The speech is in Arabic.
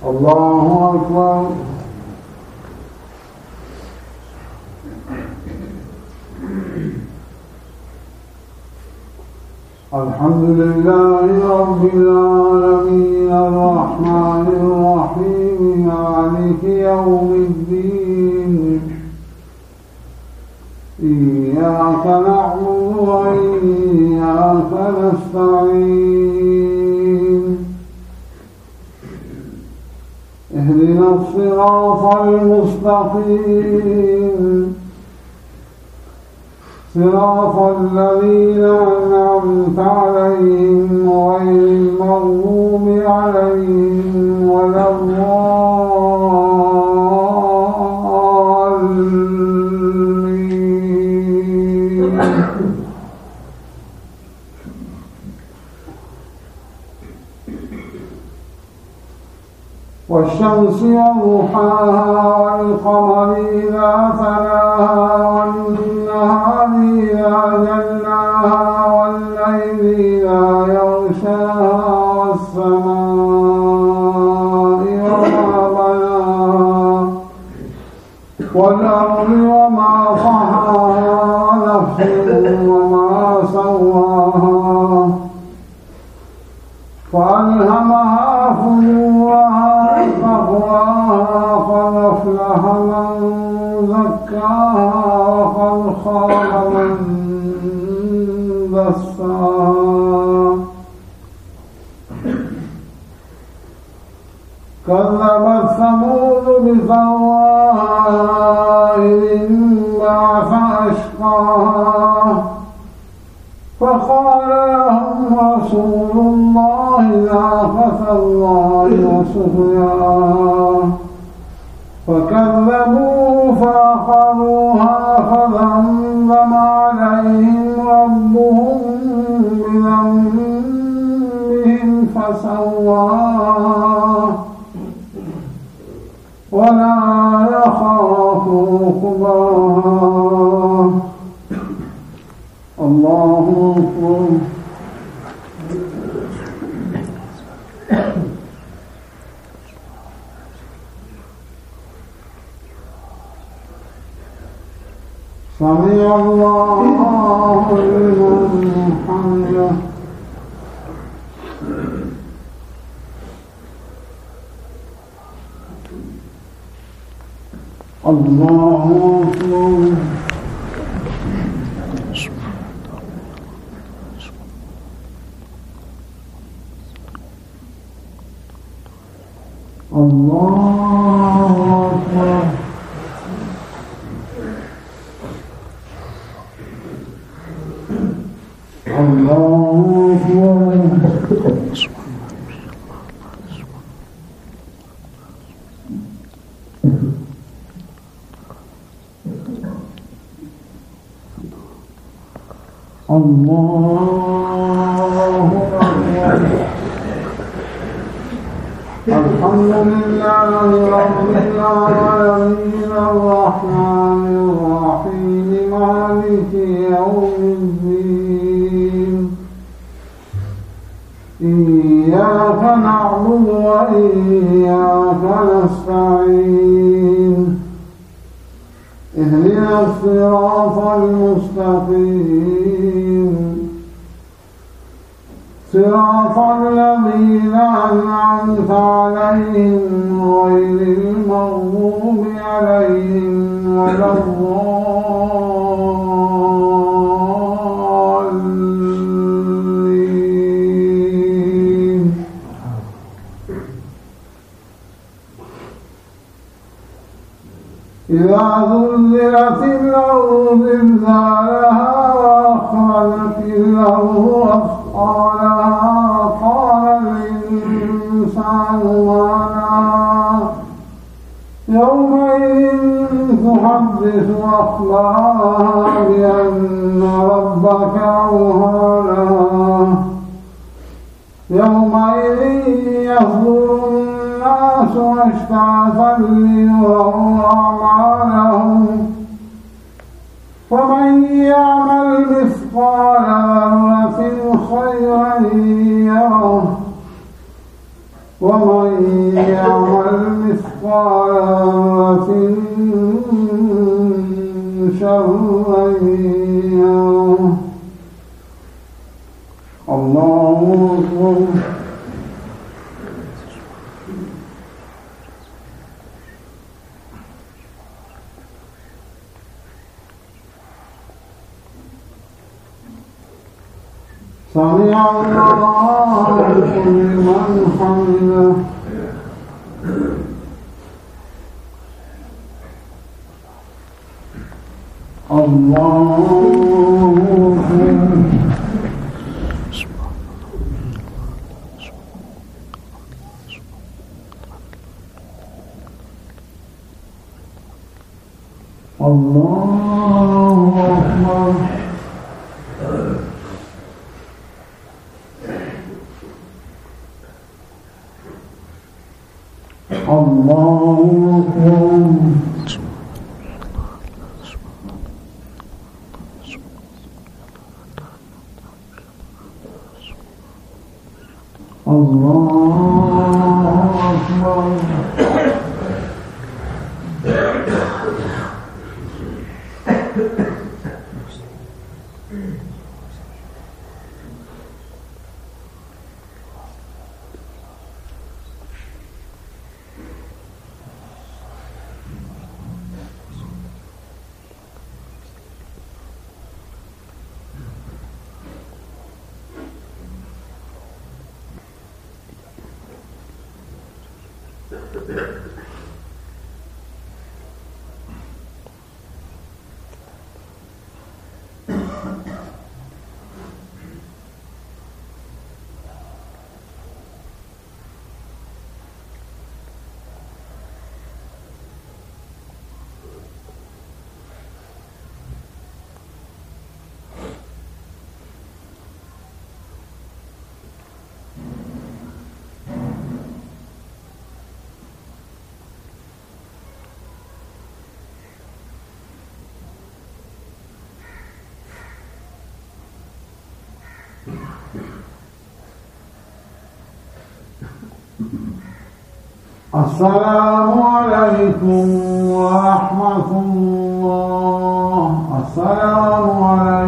الله أكبر. الحمد لله رب العالمين الرحمن الرحيم مالك يوم الدين إياك نعبد وإياك نستعين اهدنا الصراط المستقيم صراط الذين أنعمت عليهم غير المغضوب عليهم ولا الضالين. والشمس وضحاها والقمر إذا تلاها والنهار إذا جلاها والليل إذا يغشاها والسماء وما بناها والأرض وما طحاها ونفس وما سواها فألهمها فجورها تقواها قد أفلح من زكاها وقد خاب من دساها. كذبت ثمود بطغواها إذ انبعث أشقاها فقال لهم رسول الله ناقة الله وسقياها فكذبوه فعقروها فدمدم عليهم ربهم بذنبهم فسواها ولا يخاف عقباها. الله أكبر. سمع الله لمن حمده. الله أكبر. الله أكبر. الله أكبر. الله أكبر. الحمد لله رب العالمين الرحمن الرحيم مالك يوم الدين إياك نعبد وإياك نستعين اهدنا الصراط المستقيم صراط الذين أنعمت عليهم غير المغضوب عليهم ولا الضالين. إذا زلزلت الأرض زلزالها وأخرجت الأرض أثقالها قال الإنسان ما لها يومئذ تحدث أخبارها بأن ربك أوحى لها يومئذ يصدر الناس أشتاتا ليروا أعمالهم فمن يعمل مثقال ذرة خيرا يره ومن يعمل مثقال ذرة شرا يره الله أكبر. سمع الله لمن حمده. الله أكبر. الله أكبر. الله أكبر. السلام عليكم ورحمة الله. السلام عليكم.